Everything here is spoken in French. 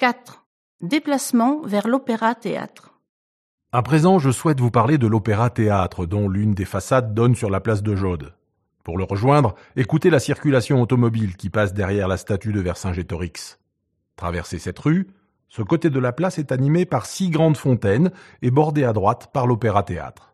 4. Déplacement vers l'Opéra-Théâtre. À présent, je souhaite vous parler de l'Opéra-Théâtre, dont l'une des façades donne sur la place de Jaude. Pour le rejoindre, écoutez la circulation automobile qui passe derrière la statue de Vercingétorix. Traversez cette rue, ce côté de la place est animé par 6 grandes fontaines et bordé à droite par l'Opéra-Théâtre.